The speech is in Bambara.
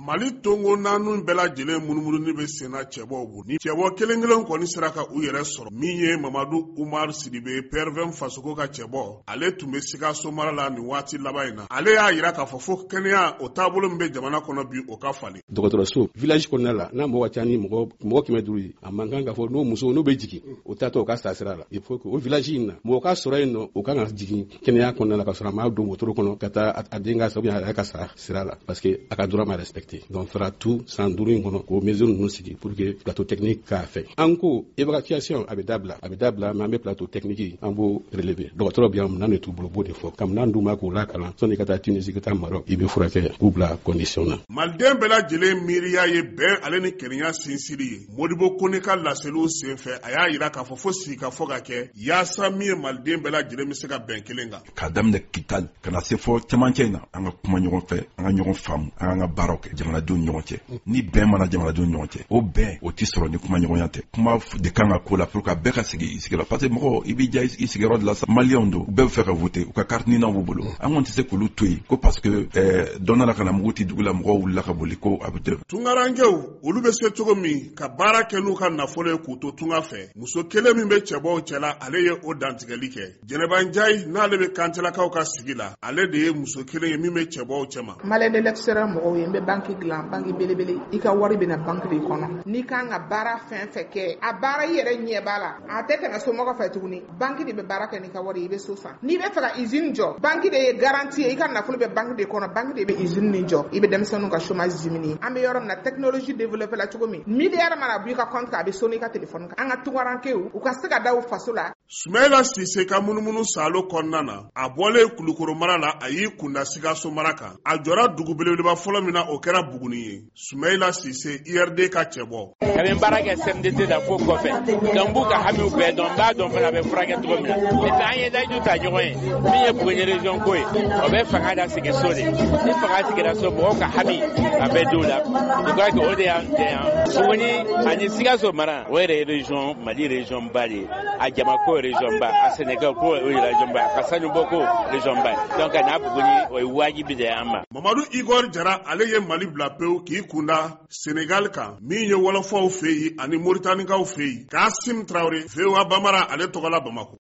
Mali tongo nanu bɛɛ lajɛlen munumunu bɛ senna cɛbɔw bolo. Ni cɛbɔ kelen-kelen kɔni sera ka u yɛrɛ sɔrɔ. Min ye Mamadu Umar Sidibe PRVM fasoko ka cɛbɔ. Ale tun bɛ Sikaso mara la nin waati laban in na. Ale y'a yira k'a fɔ fo kɛnɛya o taabolo min bɛ jamana kɔnɔ bi o ka falen. Dɔgɔtɔrɔso village kɔnɔna la n'a mɔgɔ ca ni mɔgɔ 500 ye a man kan ka fɔ n'o muso n'o bɛ jigin o taatɔ o ka sa sira la. Il faut que o village in na mɔgɔ ka sɔrɔ yen nɔ o kan ka jigin kɛnɛya kɔnɔna la ka sɔrɔ a ma don wotoro kɔnɔ ka taa a den ka sabu a yɛrɛ ka sa sira la parce que a ka droit ma respecté. Donc fera tout san 5 in kɔnɔ k'o mesure ninnu sigi pour que plateau technique k'a fɛ. An ko évacuation a bɛ dabila mais an bɛ plateau technique an b'o relever. Dɔgɔtɔrɔ bɛ yan minɛn de t'u bolo b'o de fɔ. Ka minɛn d'u ma k'u lakalan sɔnni ka taa Tunisie ka taa Maroc i bɛ furakɛ k'u bila condition na. Maliden bɛɛ lajɛlen miiriya ye bɛn ale ni kelenya sinsiri ye. Modibo Kone ka laseliw senfɛ a y'a yira k'a fɔ fo sigi ka fɔ ka kɛ yaasa min ye maliden bɛɛ lajɛlen bɛ se ka bɛn kelen kan. K'a daminɛ Kitali ka na se fɔ cɛmancɛ in na an ka kuma ɲɔgɔn fɛ an ka ɲɔgɔn faamu an ka baaraw kɛ jamanadenw ni ɲɔgɔn cɛ. Ni bɛn mana jamanadenw ni ɲɔgɔn cɛ o bɛn o tɛ sɔrɔ ni kuma ɲɔgɔnya tɛ. Kuma de kan ka ko la pour que bɛɛ ka sigi i sigi la parce que mɔgɔ i b'i ja i sigiyɔrɔ de la sa maliyɛnw don u bɛɛ bɛ fɛ ka voter u ka carte n'aw b'u bolo an kɔni tɛ se k'olu to yen ko parce que dɔ nana ka na mugu ti dugu la mɔgɔw wulila ka boli ko a bɛ tɛ. Tungarankew olu bɛ se cogo min ka baara kɛ n'u ka nafolo ye k'u to tunga fɛ muso kelen min bɛ cɛbɔw cɛla ale ye o dantigɛli kɛ. Jɛnɛba Njayi n'ale bɛ kantilakaw ka sigi la ale de ye muso kelen ye min bɛ cɛbɔw cɛma. Malien d'électeur mɔgɔw ye n bɛ banque dilan banque belebele i ka wari bɛna banque de kɔnɔ n'i kan ka baara fɛn fɛn kɛ a baara i yɛrɛ ɲɛ b'a la a tɛ tɛmɛ somɔgɔ fɛ tuguni banque de bɛ baara kɛ n'i ka wari i bɛ so san n'i bɛ fɛ ka usine jɔ banque de ye garantie ye i ka nafolo bɛ banque de kɔnɔ banque de bɛ usine nin jɔ i bɛ denmisɛnninw ka chômage diminuer an bɛ yɔrɔ min na technologie développer la cogo min milliard mana bɔ i ka compte kan a bɛ sonni i ka téléphone kan an ka tungarankew u ka se ka da u faso la. Sumayila Sise ka munumunu salo kɔnɔna na a bɔlen Kulukoro mara la a y'i kunda Sikaso mara kan a jɔra dugu belebeleba fɔlɔ min na o kɛra Buguni ye. Sumayila Sise IRD ka cɛbɔ. Ka bɛ baara kɛ CMDT la fo kɔfɛ donc b'u ka hamiw bɛɛ dɔn b'a dɔn fana bɛ furakɛ cogo min na et puis an ye dayidu ta ɲɔgɔn ye min ye Buguni région ko ye o bɛ fanga da sigi so de ni fanga sigira so mɔgɔw ka hami a bɛ d'u la je crois que o de y'an tɛ yan Buguni ani Sikaso mara o yɛrɛ ye région Mali région ba de a Jamako région ba a Sénégal ko o ye région ba a Sanubɔ ko région ba donc n'a Buguni o ye wajibi de y'an ma. Mamadu Igor Jara ale ye Mali bila pewu k'i kunda Sénégal kan min ye wɔlɔfɔw fɛ yen ani Mauritanienkaw fɛ yen Kasim Traoré VOA Bamara ale tɔgɔla Bamako.